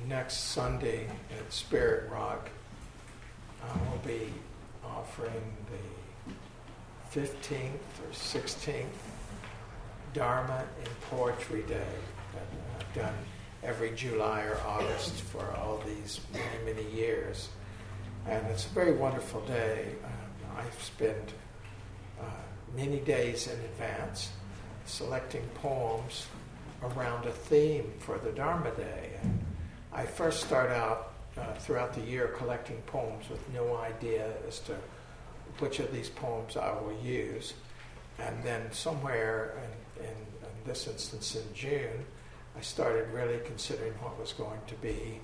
next Sunday at Spirit Rock, I will be offering the 15th or 16th Dharma in Poetry Day that I've done every July or August for all these many, many years. And it's a very wonderful day. I've spent many days in advance selecting poems around a theme for the Dharma Day. And I first start out throughout the year collecting poems with no idea as to which of these poems I will use. And then somewhere in this instance in June, I started really considering what was going to be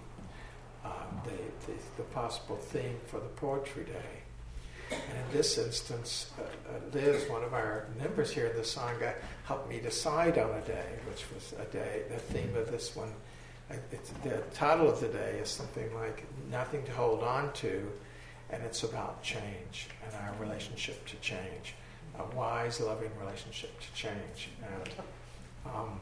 the possible theme for the Poetry Day. And in this instance, Liz, one of our members here in the Sangha, helped me decide on a day, which was a day, the theme of this one. The title of the day is something like Nothing to Hold On To, and it's about change and our relationship to change, a wise, loving relationship to change. And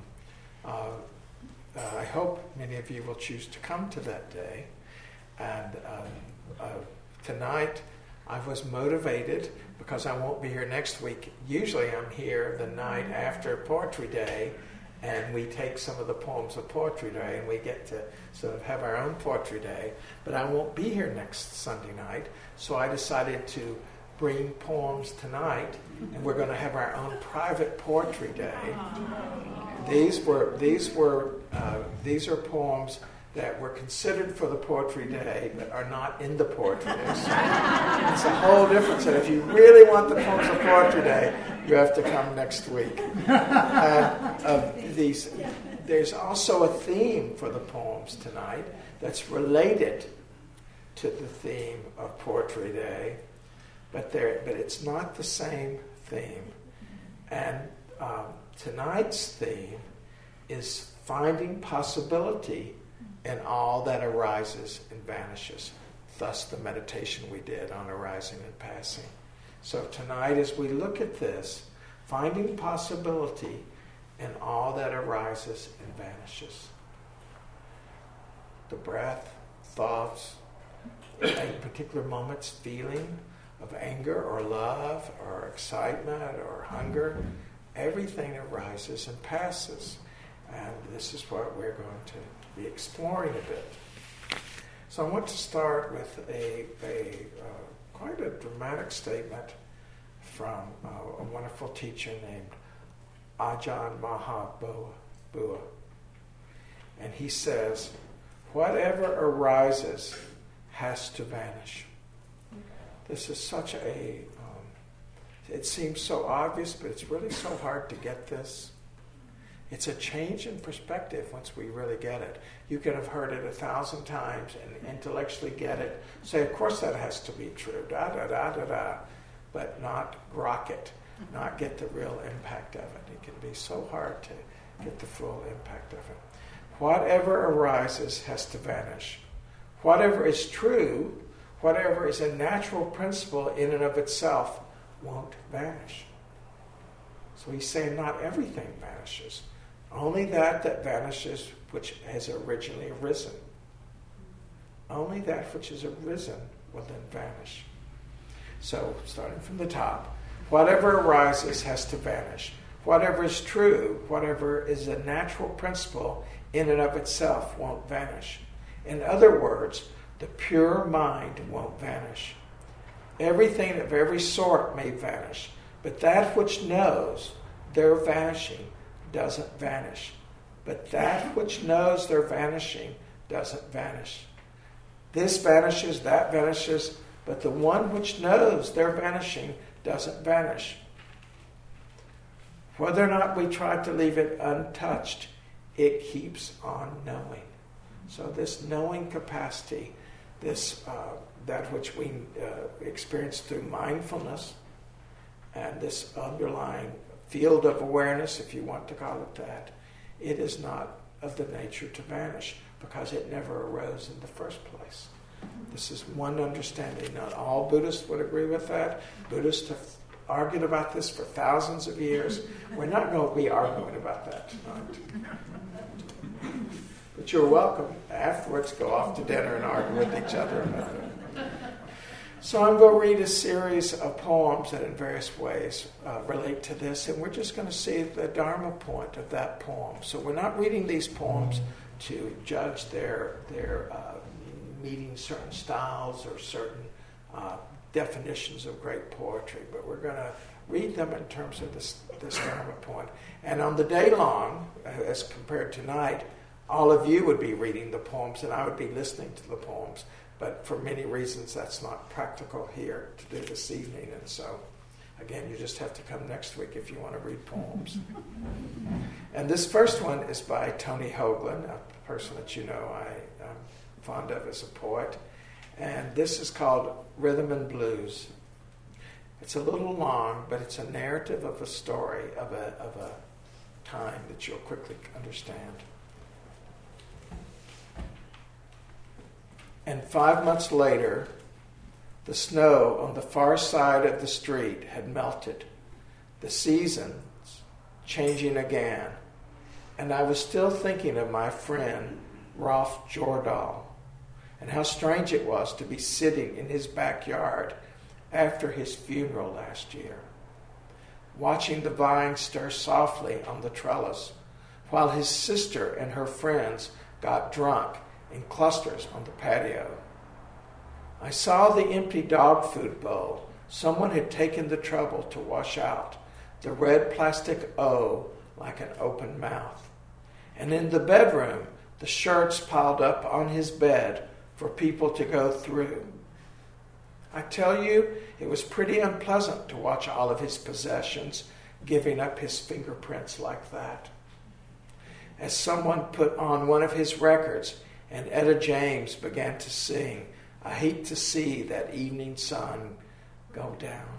I hope many of you will choose to come to that day. And tonight, I was motivated because I won't be here next week. Usually I'm here the night after Poetry Day, and we take some of the poems of Poetry Day and we get to sort of have our own Poetry Day. But I won't be here next Sunday night, so I decided to bring poems tonight, and we're going to have our own private Poetry Day. These are poems that were considered for the Poetry Day but are not in the Poetry Day. So it's a whole difference. And if you really want the poems of Poetry Day, you have to come next week. There's also a theme for the poems tonight that's related to the theme of Poetry Day, but it's not the same theme. And tonight's theme is finding possibility in all that arises and vanishes. Thus the meditation we did on arising and passing. So tonight, as we look at this, finding possibility in all that arises and vanishes. The breath, thoughts, in particular moments, feeling of anger or love or excitement or hunger, everything arises and passes. And this is what we're going to be exploring a bit. So I want to start with quite a dramatic statement from a wonderful teacher named Ajahn Mahabua. And he says, whatever arises has to vanish. This is such it seems so obvious, but it's really so hard to get this. It's a change in perspective once we really get it. You could have heard it 1,000 times and intellectually get it. Say, of course that has to be true, but not grok it, not get the real impact of it. It can be so hard to get the full impact of it. Whatever arises has to vanish. Whatever is true, whatever is a natural principle in and of itself, won't vanish. So he's saying not everything vanishes. Only that vanishes which has originally arisen. Only that which has arisen will then vanish. So, starting from the top, whatever arises has to vanish. Whatever is true, whatever is a natural principle in and of itself won't vanish. In other words, the pure mind won't vanish. Everything of every sort may vanish, but that which knows their vanishing doesn't vanish. But that which knows their vanishing doesn't vanish. This vanishes, that vanishes, but the one which knows their vanishing doesn't vanish. Whether or not we try to leave it untouched, it keeps on knowing. So this knowing capacity, this that which we experience through mindfulness, and this underlying field of awareness, if you want to call it that, it is not of the nature to vanish because it never arose in the first place. This is one understanding. Not all Buddhists would agree with that. Buddhists have argued about this for thousands of years. We're not going to be arguing about that tonight. But you're welcome afterwards go off to dinner and argue with each other about it. So I'm going to read a series of poems that in various ways relate to this, and we're just going to see the Dharma point of that poem. So we're not reading these poems to judge their meeting certain styles or certain definitions of great poetry, but we're going to read them in terms of this Dharma point. And on the day long, as compared to tonight, all of you would be reading the poems and I would be listening to the poems. But for many reasons, that's not practical here to do this evening. And so, again, you just have to come next week if you want to read poems. And this first one is by Tony Hoagland, a person that you know I'm fond of as a poet. And this is called Rhythm and Blues. It's a little long, but it's a narrative of a story of a time that you'll quickly understand. And 5 months later, the snow on the far side of the street had melted, the seasons changing again, and I was still thinking of my friend Rolf Jordahl and how strange it was to be sitting in his backyard after his funeral last year, watching the vines stir softly on the trellis, while his sister and her friends got drunk in clusters on the patio. I saw the empty dog food bowl. Someone had taken the trouble to wash out the red plastic O like an open mouth. And in the bedroom, the shirts piled up on his bed for people to go through. I tell you, it was pretty unpleasant to watch all of his possessions giving up his fingerprints like that. As someone put on one of his records and Etta James began to sing, I hate to see that evening sun go down.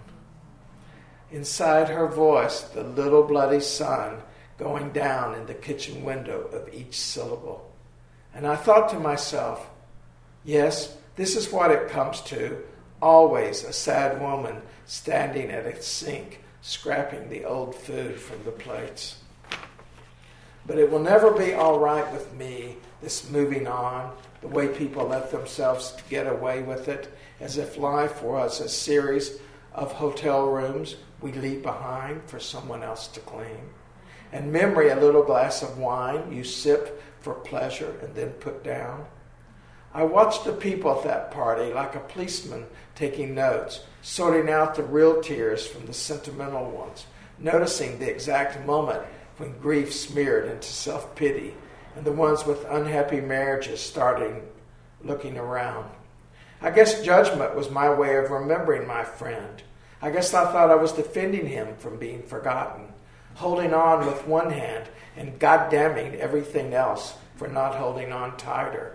Inside her voice, the little bloody sun going down in the kitchen window of each syllable. And I thought to myself, yes, this is what it comes to. Always a sad woman standing at a sink, scrapping the old food from the plates. But it will never be all right with me, this moving on, the way people let themselves get away with it, as if life was a series of hotel rooms we leave behind for someone else to clean. And memory, a little glass of wine you sip for pleasure and then put down. I watched the people at that party like a policeman taking notes, sorting out the real tears from the sentimental ones, noticing the exact moment when grief smeared into self-pity and the ones with unhappy marriages starting looking around. I guess judgment was my way of remembering my friend. I guess I thought I was defending him from being forgotten, holding on with one hand and goddamning everything else for not holding on tighter.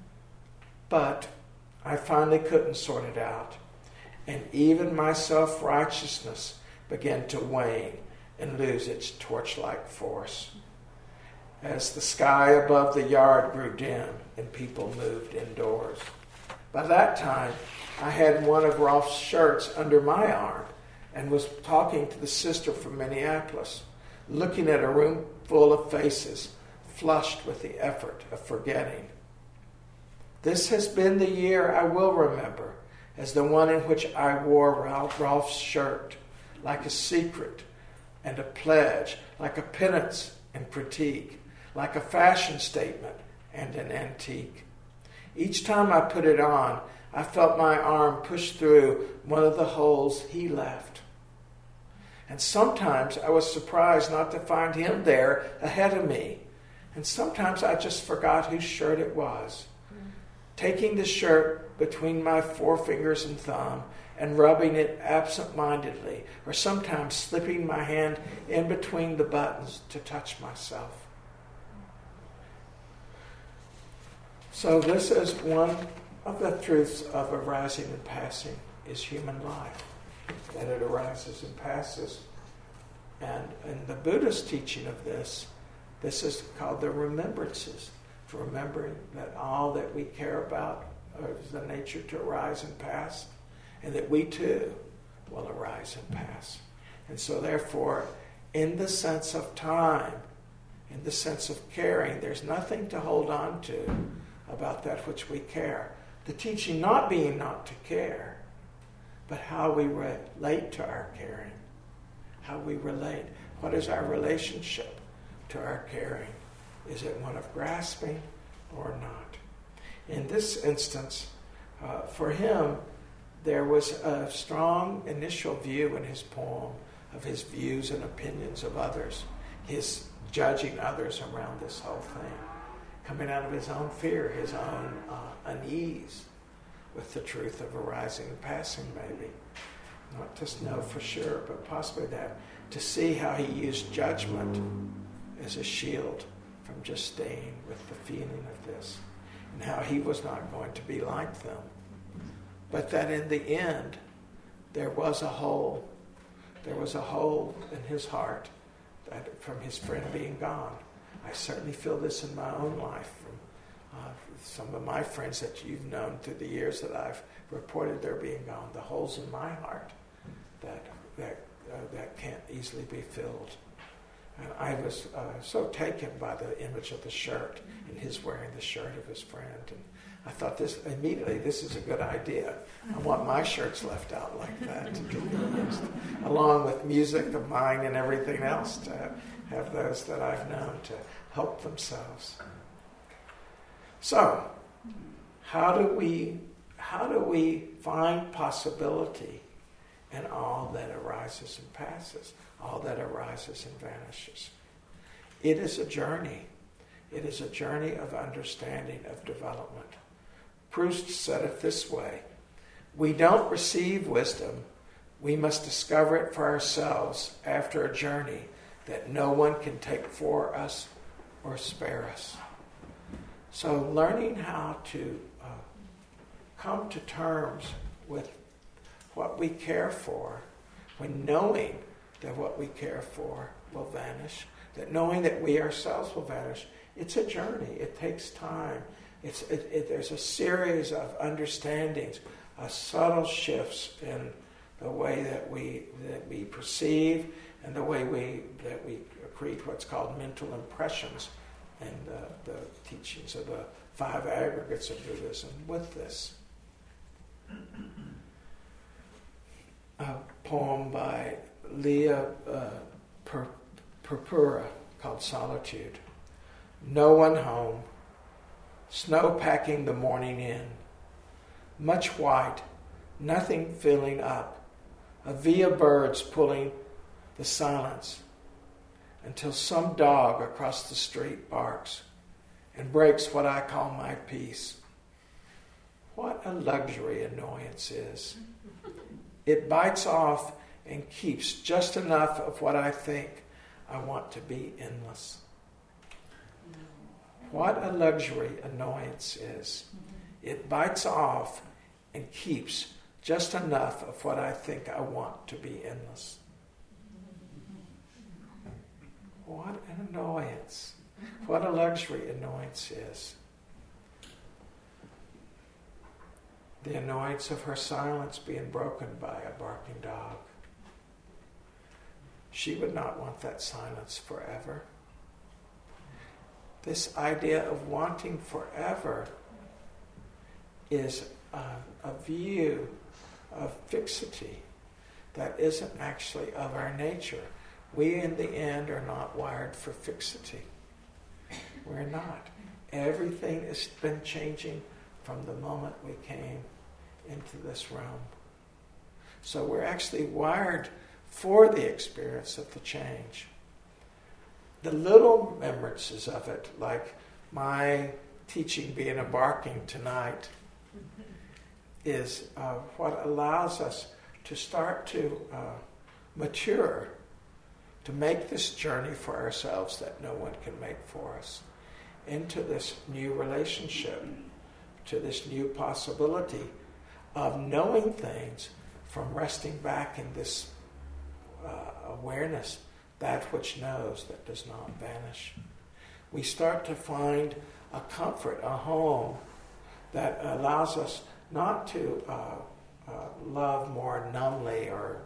But I finally couldn't sort it out, and even my self-righteousness began to wane and lose its torch-like force as the sky above the yard grew dim and people moved indoors. By that time, I had one of Rolf's shirts under my arm and was talking to the sister from Minneapolis, looking at a room full of faces, flushed with the effort of forgetting. This has been the year I will remember as the one in which I wore Rolf's shirt, like a secret and a pledge, like a penance and critique, like a fashion statement and an antique. Each time I put it on, I felt my arm push through one of the holes he left. And sometimes I was surprised not to find him there ahead of me. And sometimes I just forgot whose shirt it was. Taking the shirt between my forefingers and thumb and rubbing it absent-mindedly, or sometimes slipping my hand in between the buttons to touch myself. So this is one of the truths of arising and passing, is human life, that it arises and passes. And in the Buddhist teaching of this is called the remembrances, for remembering that all that we care about is the nature to arise and pass, and that we too will arise and pass. And so therefore, in the sense of time, in the sense of caring, there's nothing to hold on to about that which we care. The teaching not being not to care, but how we relate to our caring. How we relate. What is our relationship to our caring? Is it one of grasping or not? In this instance, for him, there was a strong initial view in his poem of his views and opinions of others, his judging others around this whole thing, coming out of his own fear, his own unease with the truth of arising and passing, maybe. Not to know for sure, but possibly to see how he used judgment as a shield from just staying with the feeling of this, and how he was not going to be like them. But that in the end, there was a hole in his heart that from his friend being gone. I certainly feel this in my own life from some of my friends that you've known through the years that I've reported their being gone. The holes in my heart that can't easily be filled. And I was so taken by the image of the shirt and his wearing the shirt of his friend. And I thought this is a good idea. I want my shirts left out like that to be used, along with music of mine and everything else, to have those that I've known to help themselves. So, how do we find possibility in all that arises and passes, all that arises and vanishes? It is a journey. It is a journey of understanding, of development. Proust said it this way: we don't receive wisdom, we must discover it for ourselves after a journey that no one can take for us or spare us. So learning how to come to terms with what we care for, when knowing that what we care for will vanish, that knowing that we ourselves will vanish, it's a journey. It takes time. There's a series of understandings, subtle shifts in the way that we perceive and the way that we create what's called mental impressions and the teachings of the 5 aggregates of Buddhism with this. A poem by Leah Purpura called Solitude. No one home, snow packing the morning in, much white, nothing filling up, a via birds pulling the silence until some dog across the street barks and breaks what I call my peace. What a luxury annoyance is. It bites off and keeps just enough of what I think I want to be endless. What a luxury annoyance is. It bites off and keeps just enough of what I think I want to be endless. What an annoyance. What a luxury annoyance is. The annoyance of her silence being broken by a barking dog. She would not want that silence forever. This idea of wanting forever is a view of fixity that isn't actually of our nature. We, in the end, are not wired for fixity. We're not. Everything has been changing from the moment we came into this realm. So we're actually wired for the experience of the change. The little remembrances of it, like my teaching being a barking tonight, is what allows us to start to mature, to make this journey for ourselves that no one can make for us, into this new relationship, to this new possibility of knowing things from resting back in this awareness, that which knows, that does not vanish. We start to find a comfort, a home that allows us not to love more numbly or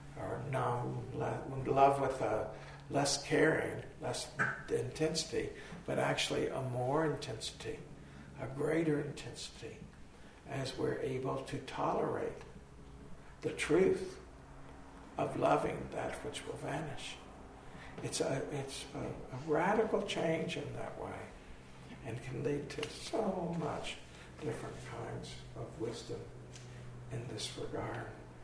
love with less caring, less intensity, but actually a more intensity, a greater intensity as we're able to tolerate the truth of loving that which will vanish. It's a radical change in that way, and can lead to so much different kinds of wisdom in this regard.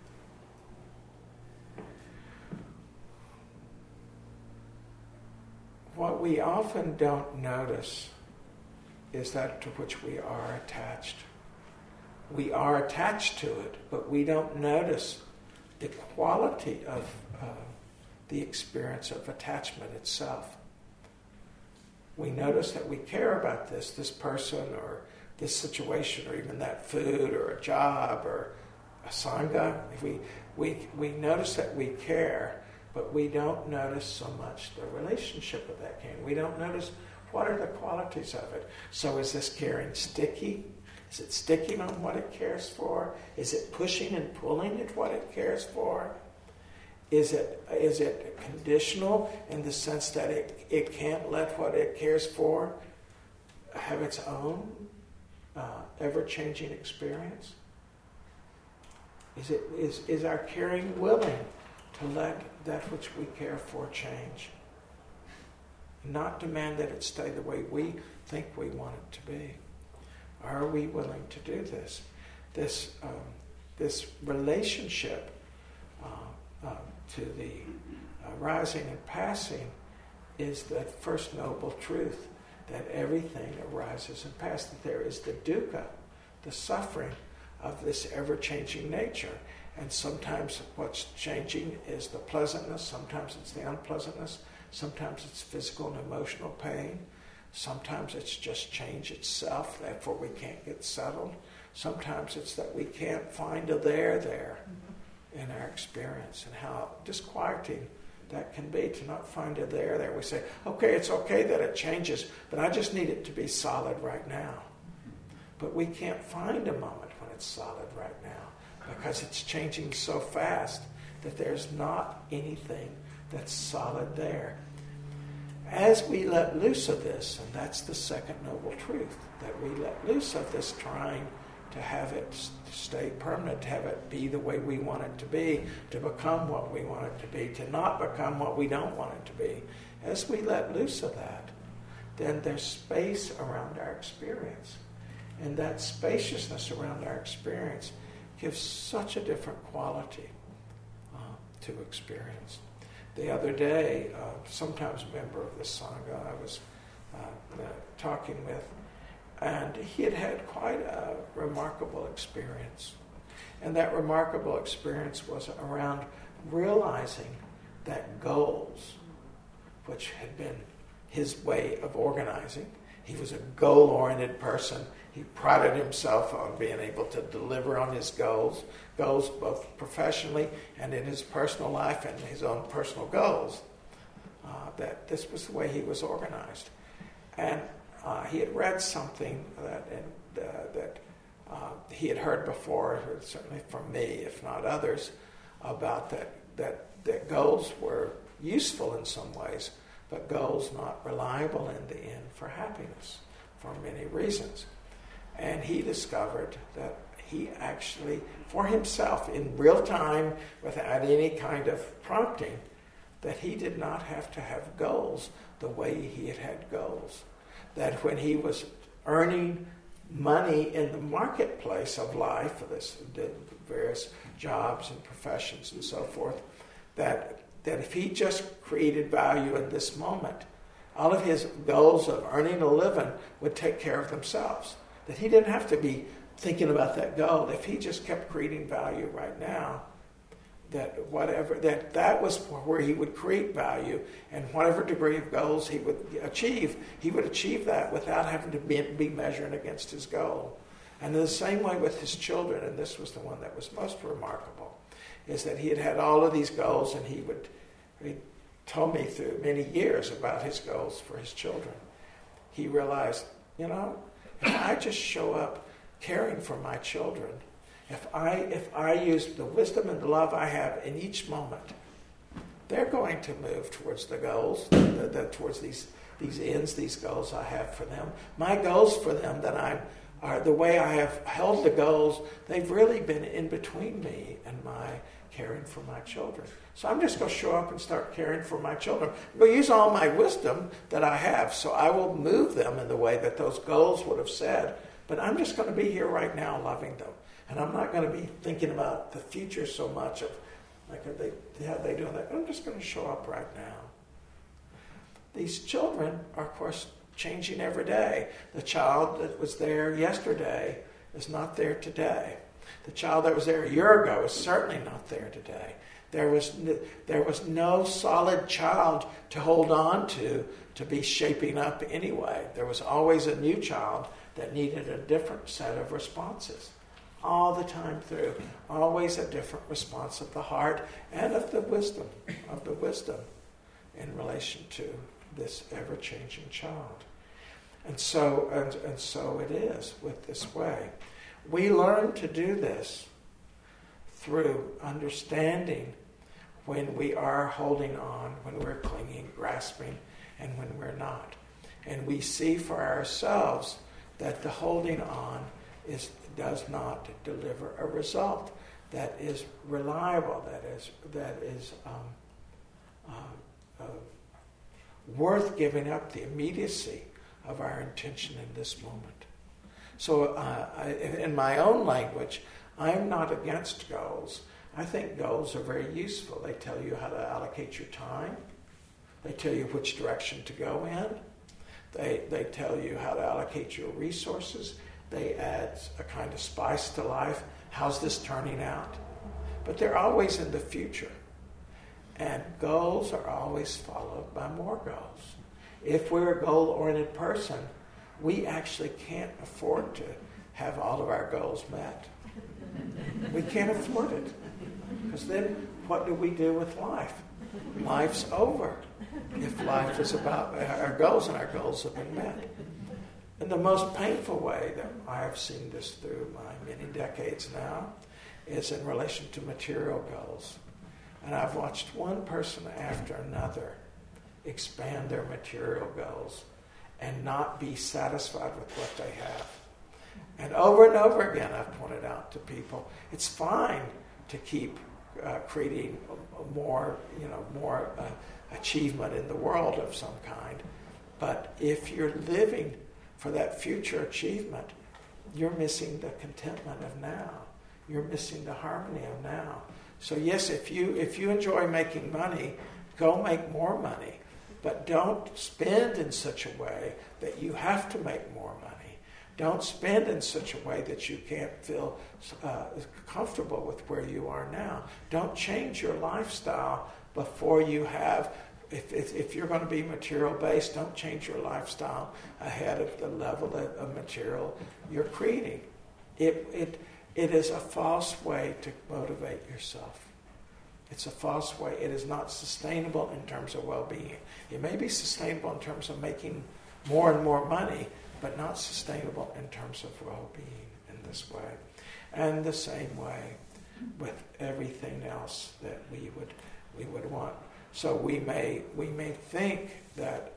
What we often don't notice is that to which we are attached. We are attached to it, but we don't notice the quality of the experience of attachment itself. We notice that we care about this person or this situation or even that food or a job or a sangha. We notice that we care, but we don't notice so much the relationship of that caring. We don't notice what are the qualities of it. So is this caring sticky? Is it sticking on what it cares for? Is it pushing and pulling at what it cares for? Is it conditional in the sense that it can't let what it cares for have its own ever-changing experience? Is our caring willing to let that which we care for change? Not demand that it stay the way we think we want it to be. Are we willing to do this? This relationship to the rising and passing is that first noble truth, that everything arises and passes. That there is the dukkha, the suffering of this ever-changing nature. And sometimes what's changing is the pleasantness, sometimes it's the unpleasantness, sometimes it's physical and emotional pain, sometimes it's just change itself, therefore we can't get settled. Sometimes it's that we can't find a there in our experience, and how disquieting that can be to not find a there. We say, okay, it's okay that it changes, but I just need it to be solid right now. But we can't find a moment when it's solid right now, because it's changing so fast that there's not anything that's solid there. As we let loose of this, and that's the second noble truth, that we let loose of this trying to have it stay permanent, to have it be the way we want it to be, to become what we want it to be, to not become what we don't want it to be. As we let loose of that, then there's space around our experience. And that spaciousness around our experience gives such a different quality to experience. The other day, sometimes a member of the Sangha I was talking with, and he had had quite a remarkable experience. And that remarkable experience was around realizing that goals, which had been his way of organizing, he was a goal-oriented person. He prided himself on being able to deliver on his goals both professionally and in his personal life and his own personal goals. That this was the way he was organized. And he had read something that he had heard before, certainly from me, if not others, about that goals were useful in some ways, but goals not reliable in the end for happiness, for many reasons. And he discovered that he actually, for himself, in real time, without any kind of prompting, that he did not have to have goals the way he had had goals. That when he was earning money in the marketplace of life, for this various jobs and professions and so forth, that if he just created value in this moment, all of his goals of earning a living would take care of themselves. That he didn't have to be thinking about that goal. If he just kept creating value right now, that was where he would create value, and whatever degree of goals he would achieve that without having to be measuring against his goal. And in the same way with his children, and this was the one that was most remarkable, is that he had had all of these goals, and he told me through many years about his goals for his children. He realized, if I just show up caring for my children, if I use the wisdom and the love I have in each moment, they're going to move towards the goals, towards these these ends, these goals I have for them. My goals for them are the way I have held the goals, they've really been in between me and my caring for my children. So I'm just going to show up and start caring for my children. I'm going to use all my wisdom that I have, so I will move them in the way that those goals would have said. But I'm just going to be here right now loving them. And I'm not going to be thinking about the future so much of, like, how they doing that. I'm just going to show up right now. These children are, of course, changing every day. The child that was there yesterday is not there today. The child that was there a year ago is certainly not there today. There was no solid child to hold on to be shaping up anyway. There was always a new child that needed a different set of responses. All the time through. Always a different response of the heart and of the wisdom in relation to this ever-changing child. And so it is with this way. We learn to do this through understanding when we are holding on, when we're clinging, grasping, and when we're not. And we see for ourselves that the holding on does not deliver a result that is reliable, that is worth giving up the immediacy of our intention in this moment. So in my own language, I'm not against goals. I think goals are very useful. They tell you how to allocate your time. They tell you which direction to go in. They tell you how to allocate your resources. They add a kind of spice to life. How's this turning out? But they're always in the future. And goals are always followed by more goals. If we're a goal-oriented person, we actually can't afford to have all of our goals met. We can't afford it. Because then what do we do with life? Life's over if life is about our goals and our goals have been met. And the most painful way that I have seen this through my many decades now is in relation to material goals. And I've watched one person after another expand their material goals and not be satisfied with what they have. And over again I've pointed out to people, it's fine to keep creating more achievement in the world of some kind. But if you're living for that future achievement, you're missing the contentment of now. You're missing the harmony of now. So yes, if you enjoy making money, go make more money. But don't spend in such a way that you have to make more money. Don't spend in such a way that you can't feel comfortable with where you are now. Don't change your lifestyle before you have. If you're going to be material-based, don't change your lifestyle ahead of the level of material you're creating. It is a false way to motivate yourself. It's a false way. It is not sustainable in terms of well-being. It may be sustainable in terms of making more and more money, but not sustainable in terms of well-being in this way. And the same way with everything else that we would want. So we may think that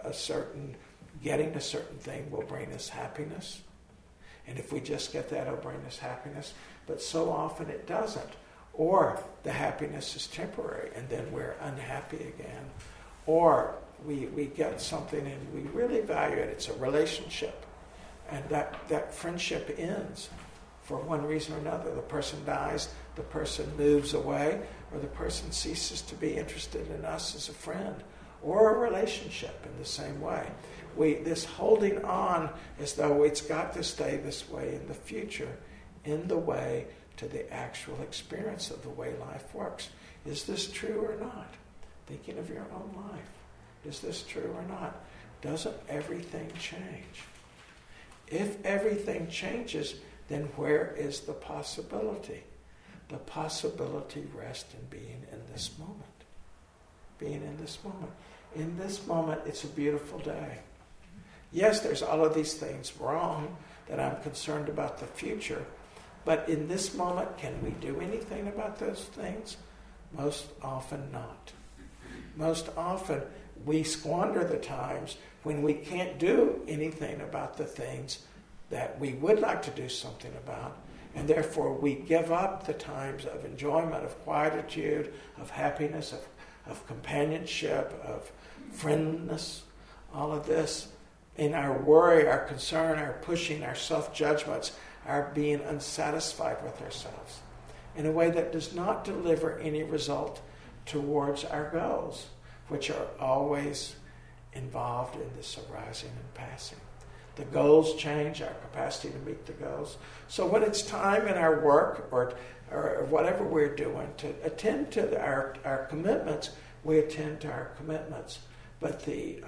getting a certain thing will bring us happiness, and if we just get that, it'll bring us happiness. But so often it doesn't, or the happiness is temporary, and then we're unhappy again, or we get something and we really value it. It's a relationship, and that friendship ends for one reason or another. The person dies, the person moves away, or the person ceases to be interested in us as a friend or a relationship in the same way. This holding on as though it's got to stay this way in the future, in the way to the actual experience of the way life works. Is this true or not? Thinking of your own life. Is this true or not? Doesn't everything change? If everything changes, then where is the possibility? The possibility rests in being in this moment. Being in this moment. In this moment, it's a beautiful day. Yes, there's all of these things wrong that I'm concerned about the future, but in this moment, can we do anything about those things? Most often not. Most often, we squander the times when we can't do anything about the things that we would like to do something about, and therefore we give up the times of enjoyment, of quietude, of happiness, of companionship, of friendliness, all of this, in our worry, our concern, our pushing, our self-judgments, our being unsatisfied with ourselves, in a way that does not deliver any result towards our goals, which are always involved in this arising and passing. The goals change, our capacity to meet the goals. So when it's time in our work or whatever we're doing to attend to our commitments, we attend to our commitments. But the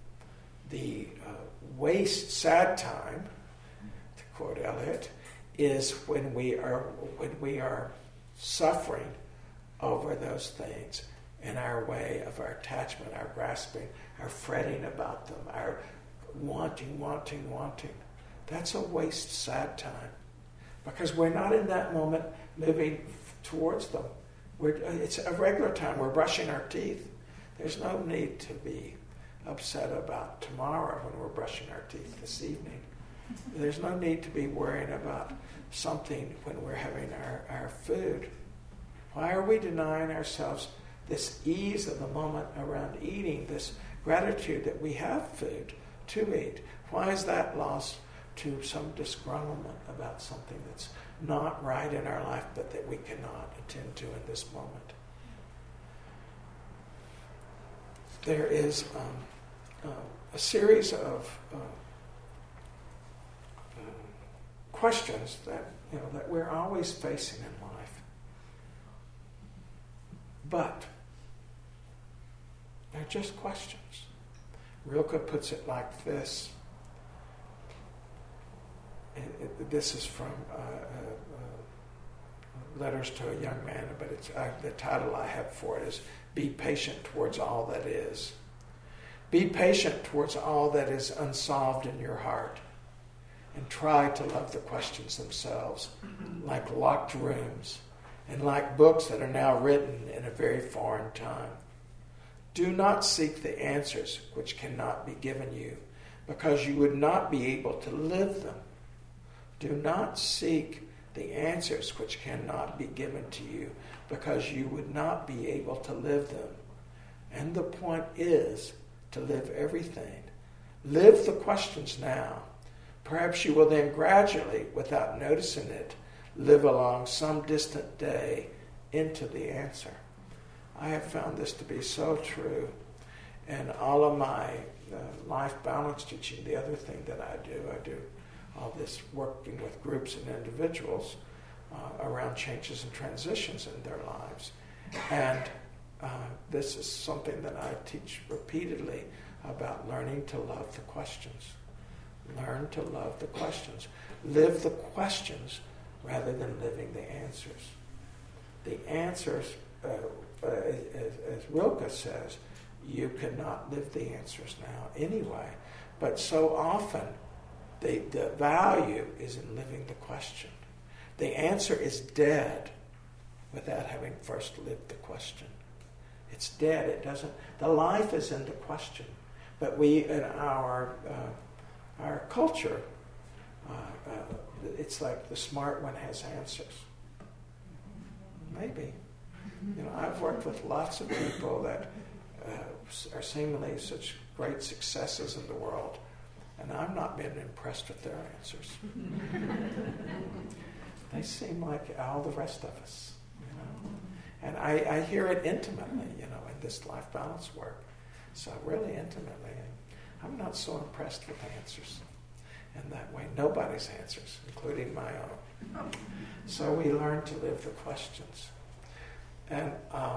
waste, sad time, to quote Eliot, is when we are suffering over those things in our way of our attachment, our grasping, our fretting about them, our wanting. That's a waste, sad time, because we're not in that moment moving towards them. It's a regular time. We're brushing our teeth. There's no need to be upset about tomorrow when we're brushing our teeth this evening. There's no need to be worrying about something when we're having our food. Why are we denying ourselves this ease of the moment around eating, this gratitude that we have food to eat? Why is that lost to some disgruntlement about something that's not right in our life, but that we cannot attend to in this moment? There is a series of questions that we're always facing in life, but they're just questions. Rilke puts it like this. This is from Letters to a Young Man, but it's the title I have for it is "Be Patient Towards All That Is." Be patient towards all that is unsolved in your heart, and try to love the questions themselves, like locked rooms, and like books that are now written in a very foreign time. Do not seek the answers which cannot be given you, because you would not be able to live them. Do not seek the answers which cannot be given to you, because you would not be able to live them. And the point is to live everything. Live the questions now. Perhaps you will then gradually, without noticing it, live along some distant day into the answer. I have found this to be so true. And all of my life balance teaching, the other thing that I do all this working with groups and individuals around changes and transitions in their lives. And this is something that I teach repeatedly about learning to love the questions. Learn to love the questions. Live the questions rather than living the answers. The answers, as Rilke says, you cannot live the answers now anyway. But so often, the value is in living the question. The answer is dead without having first lived the question. It's dead. It doesn't. The life is in the question, but we in our culture, it's like the smart one has answers. Maybe. I've worked with lots of people that are seemingly such great successes in the world, and I've not been impressed with their answers. They seem like all the rest of us, And I hear it intimately, in this life balance work. So really intimately. I'm not so impressed with answers in that way. Nobody's answers, including my own. So we learn to live the questions. And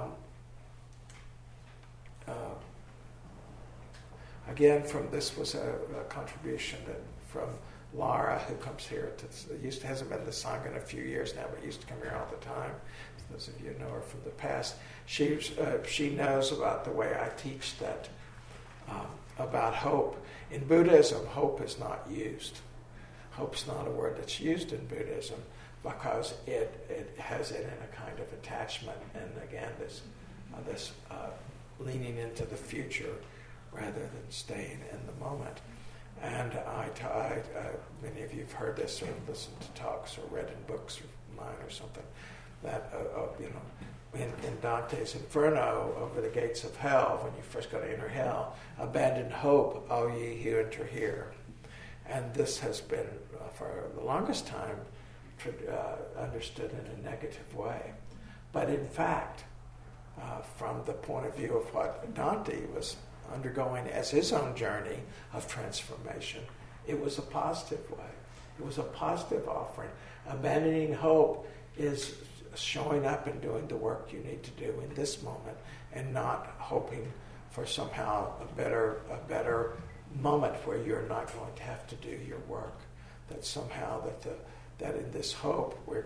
again, this was a contribution from Laura, who comes here. Hasn't been to Sangha in a few years now, but used to come here all the time. Those of you know her from the past. She knows about the way I teach that about hope. In Buddhism, hope is not used. Hope's not a word that's used in Buddhism because it has it in a kind of attachment, and again this leaning into the future rather than staying in the moment. And many of you have heard this or listened to talks or read in books or mine or something, that, in Dante's Inferno, over the gates of hell, when you first go to enter hell, abandon hope, all ye who enter here. And this has been, for the longest time, understood in a negative way. But in fact, from the point of view of what Dante was undergoing as his own journey of transformation, it was a positive way. It was a positive offering. Abandoning hope is showing up and doing the work you need to do in this moment, and not hoping for somehow a better moment where you're not going to have to do your work. That somehow that in this hope we're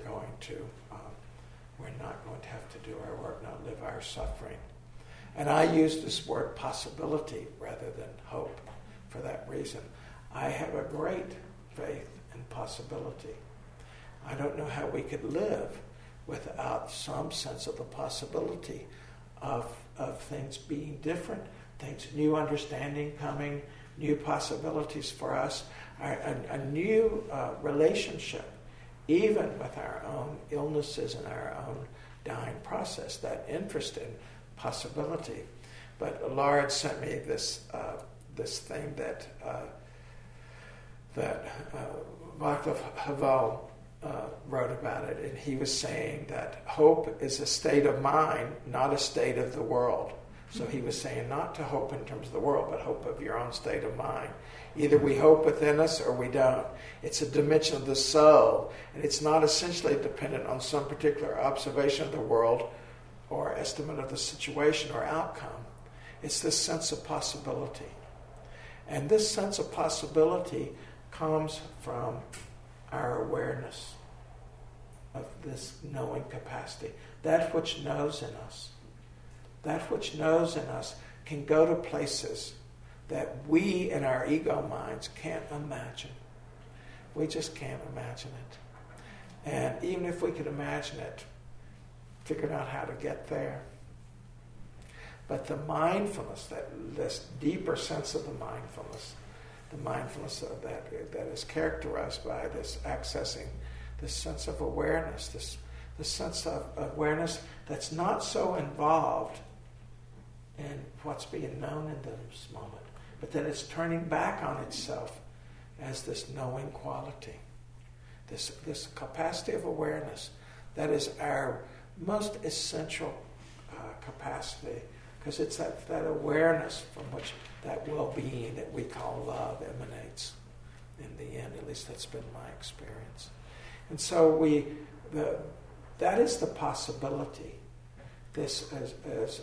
not going to have to do our work, not live our suffering. And I use this word possibility rather than hope for that reason. I have a great faith in possibility. I don't know how we could live without some sense of the possibility of things being different, things, new understanding coming, new possibilities for us, a new relationship, even with our own illnesses and our own dying process, that interest in possibility. But Laura had sent me this thing that Václav Havel wrote about it, and he was saying that hope is a state of mind, not a state of the world. So he was saying not to hope in terms of the world, but hope of your own state of mind. Either we hope within us or we don't. It's a dimension of the soul, and it's not essentially dependent on some particular observation of the world or estimate of the situation or outcome. It's this sense of possibility. And this sense of possibility comes from our awareness of this knowing capacity. That which knows in us. That which knows in us can go to places that we in our ego minds can't imagine. We just can't imagine it. And even if we could imagine it, figuring out how to get there. But the mindfulness, this deeper sense of the mindfulness of that is characterized by this accessing, this sense of awareness, this sense of awareness that's not so involved in what's being known in this moment, but that it's turning back on itself as this knowing quality, this capacity of awareness that is our most essential capacity, because it's that awareness from which that well-being that we call love emanates in the end. At least that's been my experience. And so that is the possibility. This, as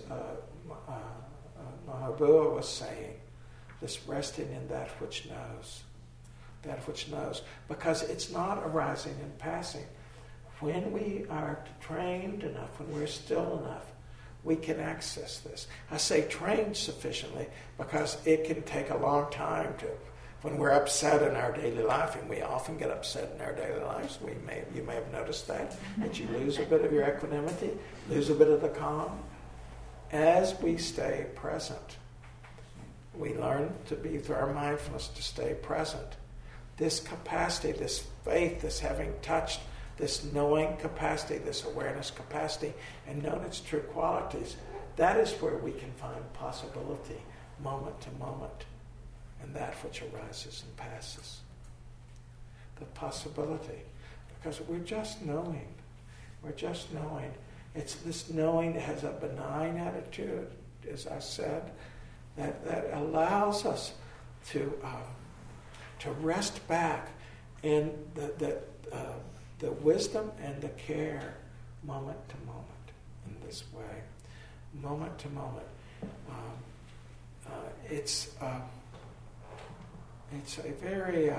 Mahabua was saying, this resting in that which knows, because it's not arising and passing. When we are trained enough, when we're still enough, we can access this. I say trained sufficiently because it can take a long time when we're upset in our daily life, and we often get upset in our daily lives. You may have noticed that you lose a bit of your equanimity, lose a bit of the calm. As we stay present, we learn to be, through our mindfulness, to stay present. This capacity, this faith, this having touched, this knowing capacity, this awareness capacity, and known its true qualities, that is where we can find possibility, moment to moment, and that which arises and passes. The possibility, because we're just knowing. We're just knowing. It's this knowing that has a benign attitude, as I said, that allows us to rest back in the wisdom and the care, moment to moment, in this way, moment to moment. It's a very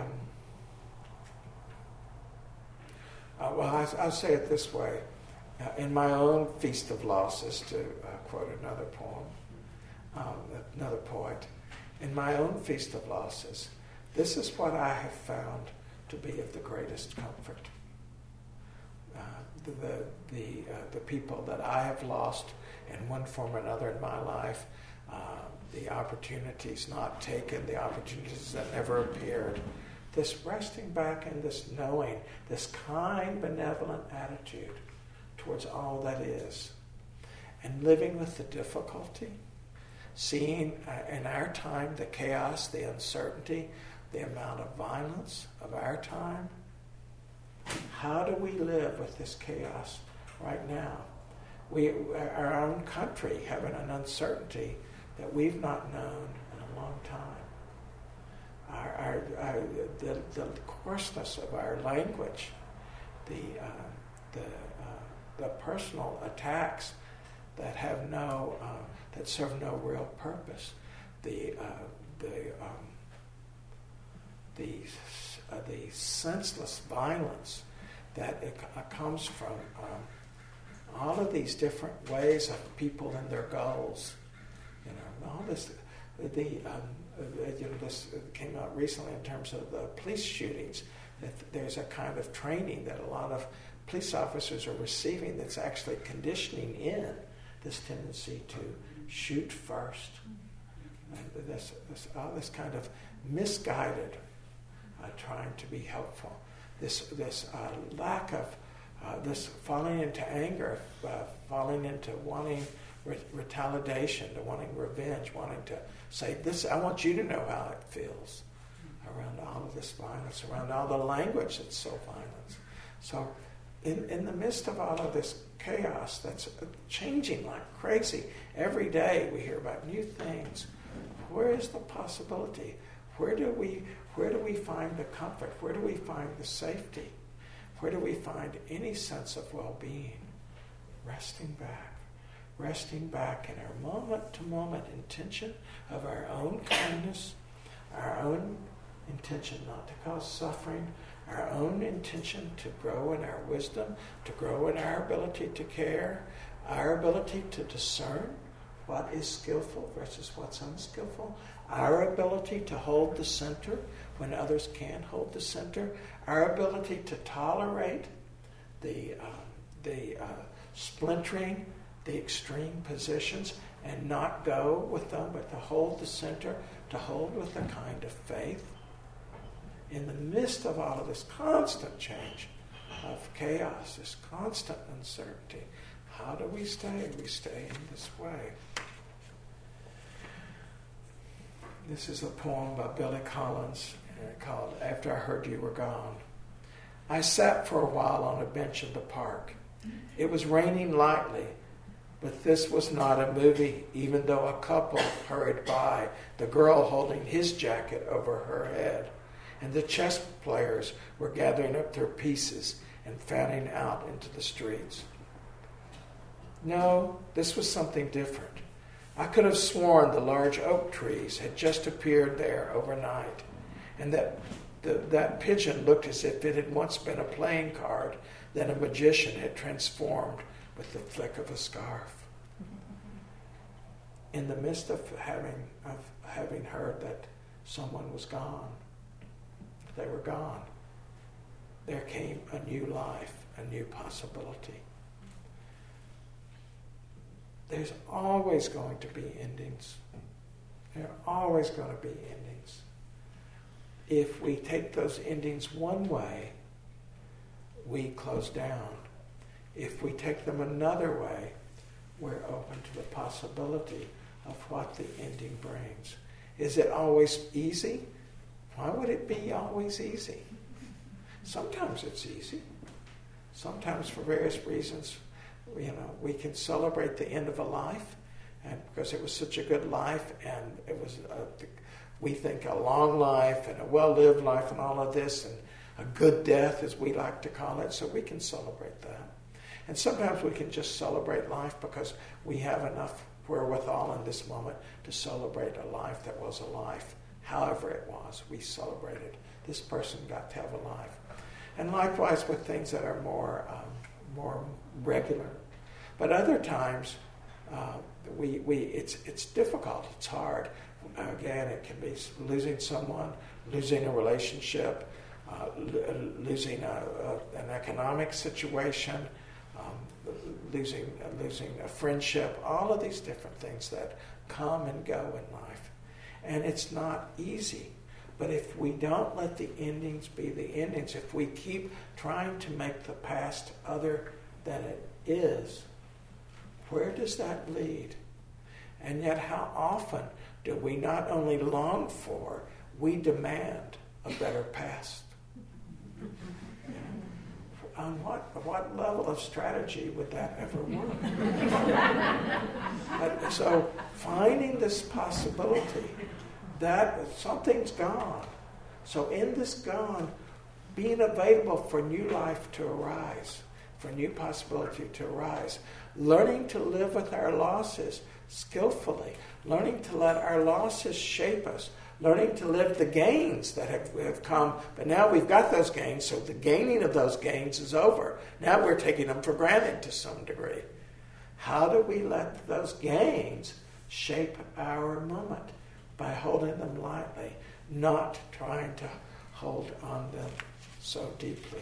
I'll say it this way. In my own Feast of Losses, to quote another poem, another poet, in my own Feast of Losses, this is what I have found to be of the greatest comfort. The people that I have lost in one form or another in my life, the opportunities not taken, the opportunities that never appeared. This resting back and this knowing, this kind, benevolent attitude towards all that is. And living with the difficulty, seeing in our time the chaos, the uncertainty, the amount of violence of our time. How do we live with this chaos right now? Our own country having an uncertainty that we've not known in a long time. The coarseness of our language, the personal attacks that have that serve no real purpose, the senseless violence that comes from all of these different ways of people and their goals. All this. This came out recently in terms of the police shootings. That there's a kind of training that a lot of police officers are receiving that's actually conditioning in this tendency to shoot first. And this kind of misguided trying to be helpful. This lack of this falling into anger, falling into wanting retaliation, to wanting revenge, wanting to say this. I want you to know how it feels around all of this violence, around all the language that's so violent. So, in the midst of all of this chaos that's changing like crazy, every day we hear about new things. Where is the possibility? Where do we find the comfort? Where do we find the safety? Where do we find any sense of well-being? Resting back in our moment-to-moment intention of our own kindness, our own intention not to cause suffering, our own intention to grow in our wisdom, to grow in our ability to care, our ability to discern what is skillful versus what's unskillful, our ability to hold the center when others can't hold the center, our ability to tolerate the splintering, the extreme positions, and not go with them, but to hold the center, to hold with a kind of faith. In the midst of all of this constant change, of chaos, this constant uncertainty, how do we stay? We stay in this way. This is a poem by Billy Collins called After I Heard You Were Gone. I sat for a while on a bench in the park. It was raining lightly, but this was not a movie, even though a couple hurried by, the girl holding his jacket over her head, and the chess players were gathering up their pieces and fanning out into the streets. No, this was something different. I could have sworn the large oak trees had just appeared there overnight, and that pigeon looked as if it had once been a playing card that a magician had transformed with the flick of a scarf. In the midst of having heard that someone was gone, they were gone, there came a new life, a new possibility. There's always going to be endings. There are always going to be endings. If we take those endings one way, we close down. If we take them another way, we're open to the possibility of what the ending brings. Is it always easy? Why would it be always easy? Sometimes it's easy. Sometimes for various reasons, we can celebrate the end of a life, and because it was such a good life, and it was, we think, a long life and a well-lived life and all of this, and a good death, as we like to call it, so we can celebrate that. And sometimes we can just celebrate life because we have enough wherewithal in this moment to celebrate a life that was a life. However it was, we celebrated. This person got to have a life. And likewise with things that are more regular. But other times, it's difficult. It's hard. Again, it can be losing someone, losing a relationship, losing an economic situation, losing a friendship. All of these different things that come and go in life. And it's not easy. But if we don't let the endings be the endings, if we keep trying to make the past other than it is, where does that lead? And yet how often do we not only long for, we demand a better past? On what level of strategy would that ever work? But, so finding this possibility that something's gone. So in this gone, being available for new life to arise, for new possibility to arise, learning to live with our losses skillfully, learning to let our losses shape us, learning to live the gains that have come, but now we've got those gains, so the gaining of those gains is over. Now we're taking them for granted to some degree. How do we let those gains shape our moment? By holding them lightly, not trying to hold on them so deeply.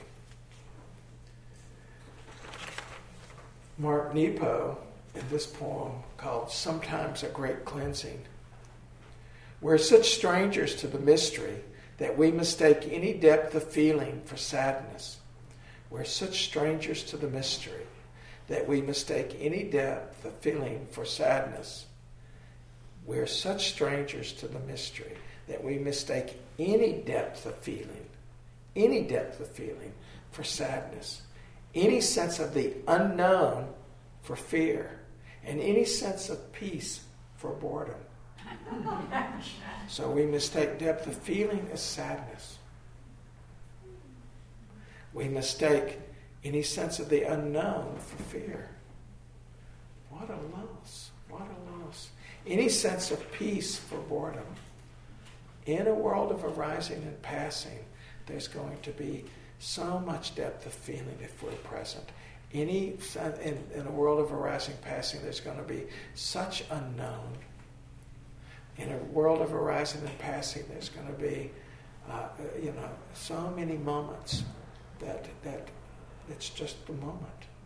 Mark Nepo, in this poem called Sometimes a Great Cleansing, we're such strangers to the mystery that we mistake any depth of feeling for sadness. We're such strangers to the mystery that we mistake any depth of feeling for sadness. We're such strangers to the mystery that we mistake any depth of feeling for sadness, any sense of the unknown for fear, and any sense of peace for boredom. So we mistake depth of feeling as sadness. We mistake any sense of the unknown for fear. What a loss. What a loss. Any sense of peace for boredom. In a world of arising and passing, there's going to be so much depth of feeling if we're present. In a world of arising and passing, there's going to be such unknown. In a world of arising and passing, there's going to be, so many moments that it's just the moment.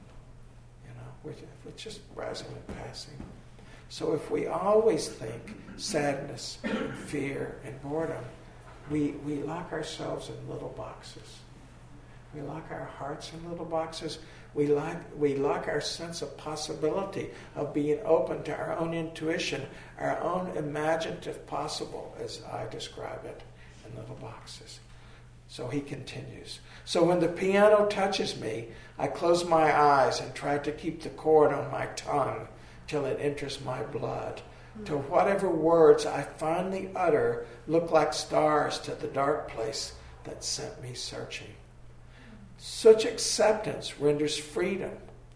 We're just rising and passing. So if we always think sadness, and fear, and boredom, we lock ourselves in little boxes. We lock our hearts in little boxes. We lock our sense of possibility, of being open to our own intuition, our own imaginative possible, as I describe it, in little boxes. So he continues. So when the piano touches me, I close my eyes and try to keep the chord on my tongue till it enters my blood, till whatever words I finally utter look like stars to the dark place that sent me searching. Such acceptance renders freedom,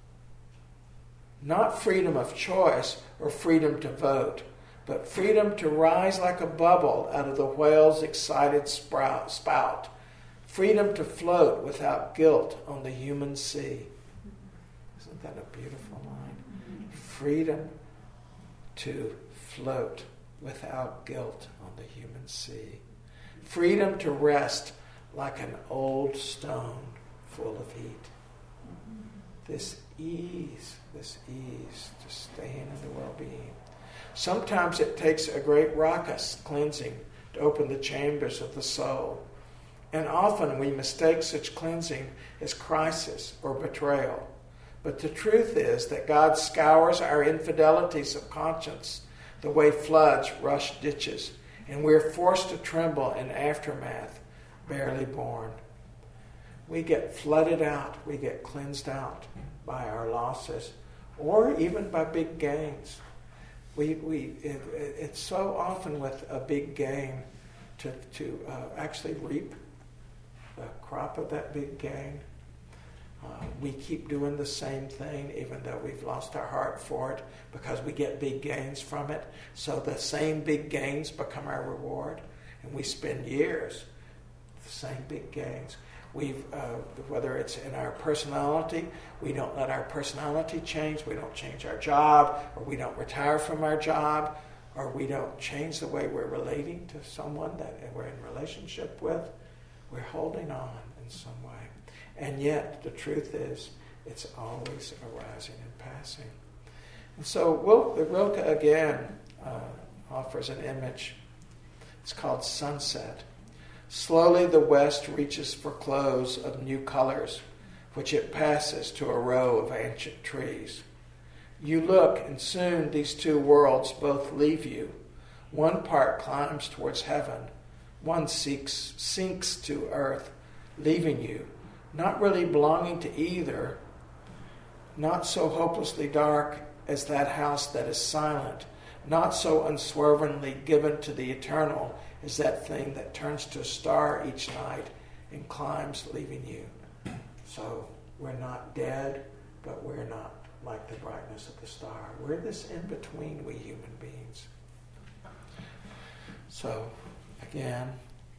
not freedom of choice or freedom to vote, but freedom to rise like a bubble out of the whale's excited spout, freedom to float without guilt on the human sea. Isn't that a beautiful line? Freedom to float without guilt on the human sea. Freedom to rest like an old stone full of heat. This ease to staying in the well-being. Sometimes it takes a great raucous cleansing to open the chambers of the soul. And often we mistake such cleansing as crisis or betrayal. But the truth is that God scours our infidelities of conscience the way floods rush ditches, and we're forced to tremble in aftermath, barely born. We get flooded out, we get cleansed out by our losses, or even by big gains. It's so often with a big gain to actually reap the crop of that big gain. We keep doing the same thing even though we've lost our heart for it because we get big gains from it. So the same big gains become our reward, and we spend years the same big gains. Whether it's in our personality, we don't let our personality change, we don't change our job, or we don't retire from our job, or we don't change the way we're relating to someone that we're in relationship with. We're holding on in some way. And yet, the truth is, it's always arising and passing. And so Rilke again offers an image. It's called sunset. Slowly the west reaches for clothes of new colors, which it passes to a row of ancient trees. You look, and soon these two worlds both leave you. One part climbs towards heaven. One sinks to earth, leaving you, not really belonging to either, not so hopelessly dark as that house that is silent, not so unswervingly given to the eternal as that thing that turns to a star each night and climbs, leaving you. So we're not dead, but we're not like the brightness of the star. We're this in-between, we human beings. So, again,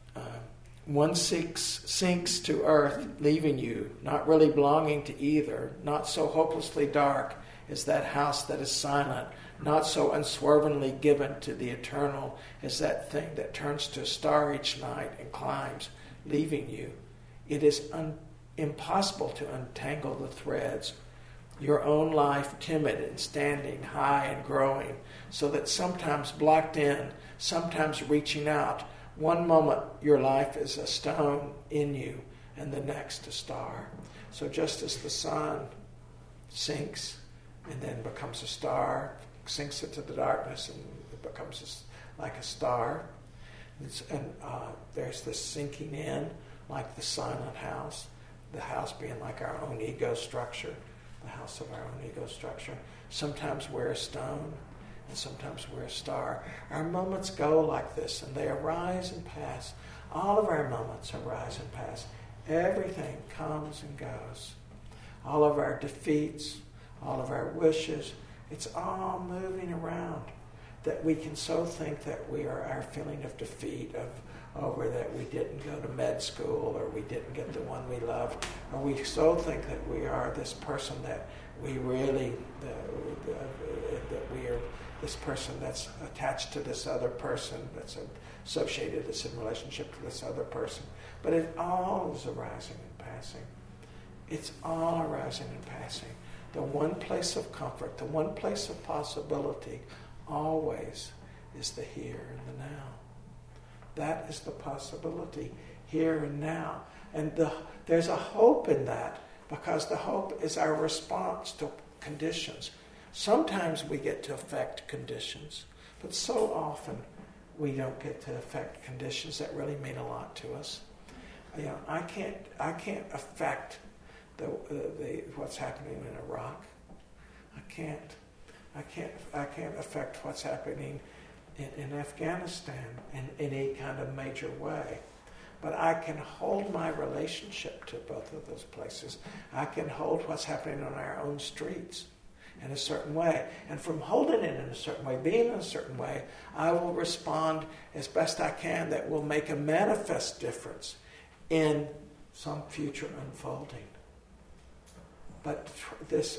one sinks to earth, leaving you, not really belonging to either, not so hopelessly dark as that house that is silent, not so unswervingly given to the eternal as that thing that turns to a star each night and climbs, leaving you. It is impossible to untangle the threads. Your own life timid and standing high and growing, so that sometimes blocked in, sometimes reaching out. One moment your life is a stone in you, and the next a star. So just as the sun sinks and then becomes a star, sinks into the darkness and it becomes like a star, and there's this sinking in like the silent house, the house being like our own ego structure, the house of our own ego structure. Sometimes we're a stone, and sometimes we're a star. Our moments go like this, and they arise and pass. All of our moments arise and pass. Everything comes and goes. All of our defeats, all of our wishes, it's all moving around. That we can so think that we are our feeling of defeat, over that we didn't go to med school, or we didn't get the one we loved, or we so think that we are this person that we really, that we are this person that's attached to this other person, that's associated, that's in relationship to this other person. But it all is arising and passing. It's all arising and passing. The one place of comfort, the one place of possibility, always is the here and the now. That is the possibility, here and now. And there's a hope in that, because the hope is our response to conditions. Sometimes we get to affect conditions, but so often we don't get to affect conditions that really mean a lot to us. You know, I can't affect the what's happening in Iraq. I can't affect what's happening in Afghanistan in any kind of major way. But I can hold my relationship to both of those places. I can hold what's happening on our own streets in a certain way. And from holding it in a certain way, being in a certain way, I will respond as best I can that will make a manifest difference in some future unfolding. But this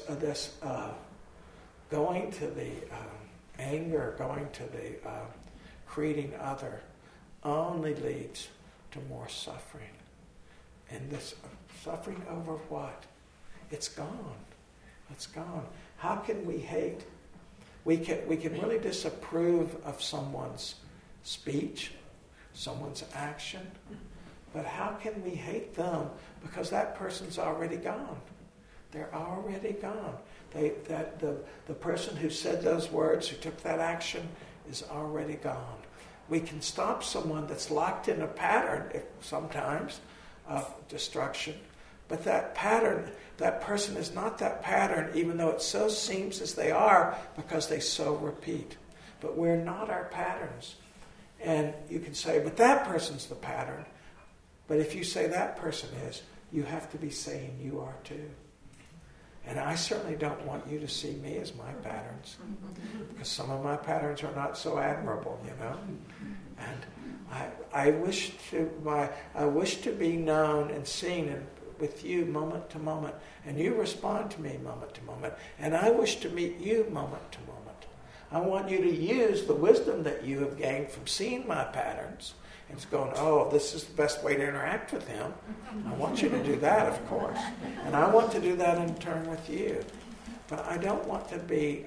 going to the anger, going to the creating other, only leads to more suffering. And this suffering over what? It's gone. It's gone. How can we hate? We can really disapprove of someone's speech, someone's action, but how can we hate them? Because that person's already gone. They're already gone. The person who said those words, who took that action, is already gone. We can stop someone that's locked in a pattern, sometimes, of destruction. But that pattern, that person is not that pattern, even though it so seems as they are, because they so repeat. But we're not our patterns. And you can say, but that person's the pattern. But if you say that person is, you have to be saying you are too. And I certainly don't want you to see me as my patterns, because some of my patterns are not so admirable, you know. And I wish to be known and seen with you moment to moment, and you respond to me moment to moment, and I wish to meet you moment to moment. I want you to use the wisdom that you have gained from seeing my patterns and it's going, oh, this is the best way to interact with him. I want you to do that, of course. And I want to do that in turn with you. But I don't want to be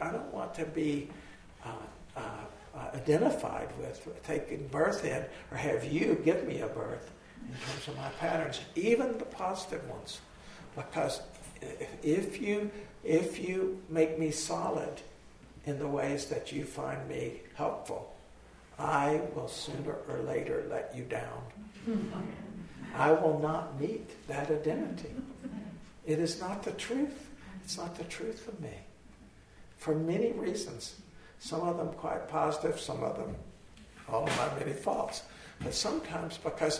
identified with taking birth in, or have you give me a birth in terms of my patterns, even the positive ones. Because if you make me solid in the ways that you find me helpful, I will sooner or later let you down. I will not meet that identity. It is not the truth. It's not the truth of me. For many reasons. Some of them quite positive, some of them all of my many faults. But sometimes because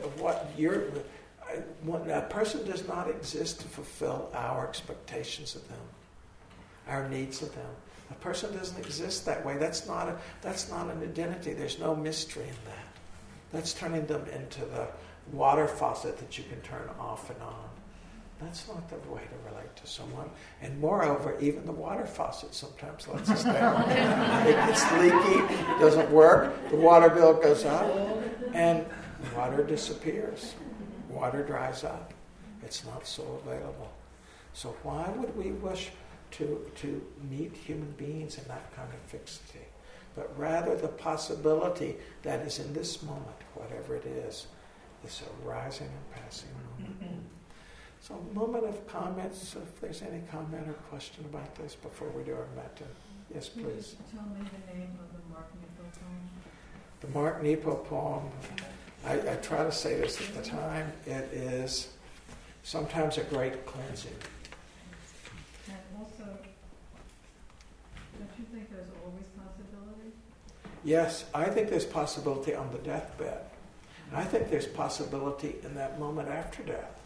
when a person does not exist to fulfill our expectations of them, our needs of them. A person doesn't exist that way. That's not an identity. There's no mystery in that. That's turning them into the water faucet that you can turn off and on. That's not the way to relate to someone. And moreover, even the water faucet sometimes lets us down. It gets leaky, it doesn't work, the water bill goes up, and water disappears. Water dries up. It's not so available. So why would we wish to meet human beings in that kind of fixity? But rather the possibility that is in this moment, whatever it is, this arising and passing moment. So a moment of comments, if there's any comment or question about this before we do our metta. Yes, please. Tell me the name of the Mark Nepo poem. The Mark Nepo poem, I try to say this at the time, it is sometimes a great cleansing. And also, don't you think there's always possibility? Yes, I think there's possibility on the deathbed. I think there's possibility in that moment after death,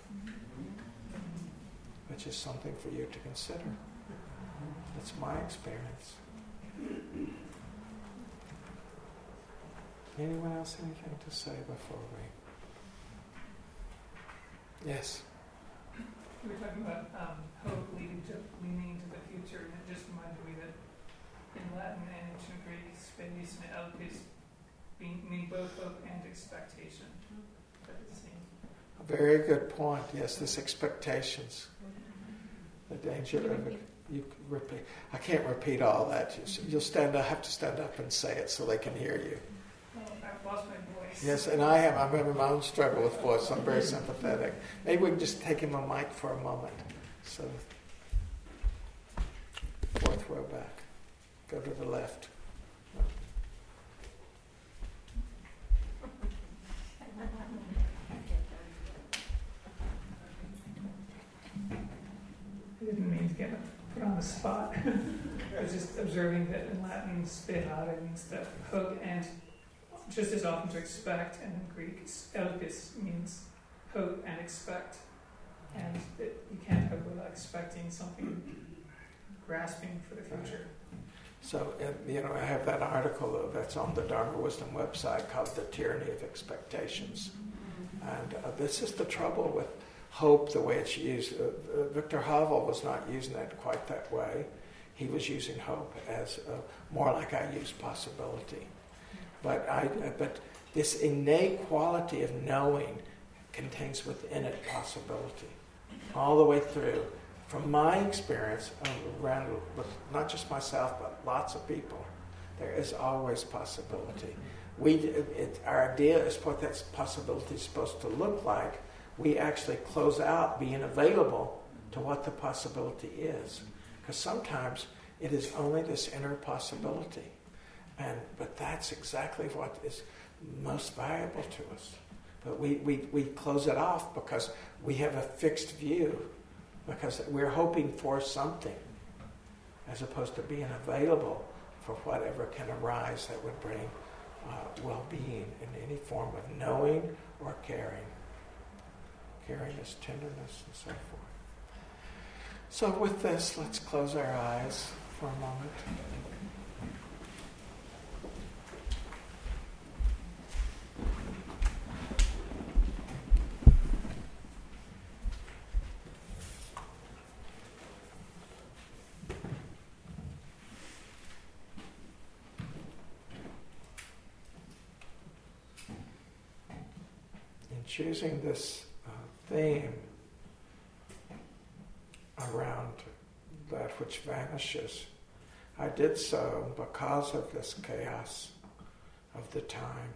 which is something for you to consider. That's my experience. Anyone else anything to say before we? Yes. We were talking about hope leading into the future, and it just reminded me that in Latin and ancient Greek, spes and elpis mean both hope and expectation. A very good point. Yes, this expectations. The danger of it. You repeat. I can't repeat all that. You'll stand up. Have to stand up and say it so they can hear you. I've lost my voice. Yes, and I am. I'm having my own struggle with voice. So I'm very sympathetic. Maybe we can just take him a mic for a moment. So, fourth row back. Go to the left. I didn't mean to get put on the spot. I was just observing that in Latin, sperare means to hope and just as often to expect, and in Greek, elpis means hope and expect. And you can't hope without expecting something, grasping for the future. So, I have that article that's on the Dharma Wisdom website called The Tyranny of Expectations. And this is the trouble with hope, the way it's used. Victor Havel was not using it quite that way. He was using hope as more like I use possibility. But this innate quality of knowing contains within it possibility, all the way through. From my experience around with not just myself, but lots of people, there is always possibility. Our idea is what that possibility is supposed to look like. We actually close out being available to what the possibility is. Because sometimes it is only this inner possibility. But that's exactly what is most valuable to us. But we close it off because we have a fixed view, because we're hoping for something, as opposed to being available for whatever can arise that would bring well-being in any form of knowing or caring. Caring is tenderness and so forth. So with this, let's close our eyes for a moment. Choosing this theme around that which vanishes. I did so because of this chaos of the time.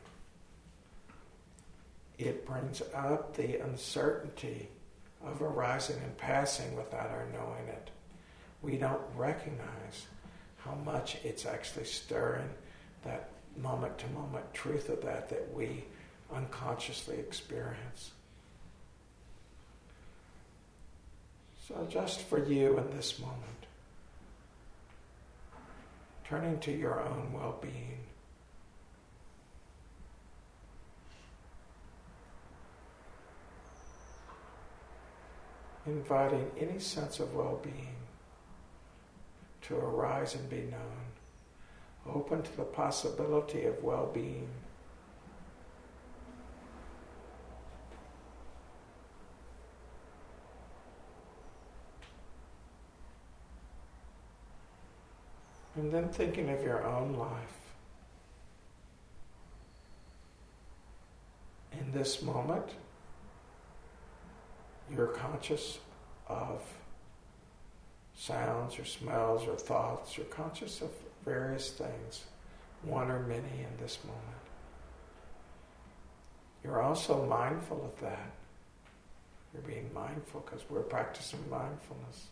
It brings up the uncertainty of arising and passing without our knowing it. We don't recognize how much it's actually stirring that moment-to-moment truth of that we unconsciously experience. So just for you in this moment, turning to your own well-being, inviting any sense of well-being to arise and be known, open to the possibility of well-being. And then thinking of your own life. In this moment, you're conscious of sounds or smells or thoughts. You're conscious of various things, one or many in this moment. You're also mindful of that. You're being mindful because we're practicing mindfulness.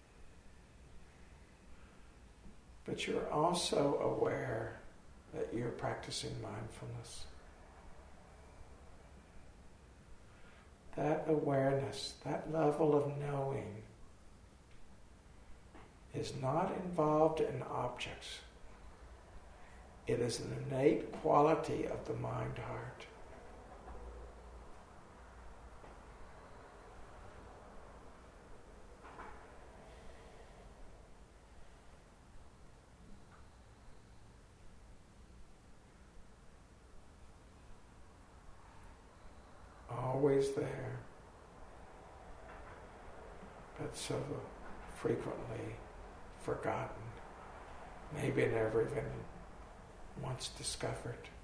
But you're also aware that you're practicing mindfulness. That awareness, that level of knowing, is not involved in objects. It is an innate quality of the mind-heart. Always there, but so frequently forgotten, maybe never even once discovered.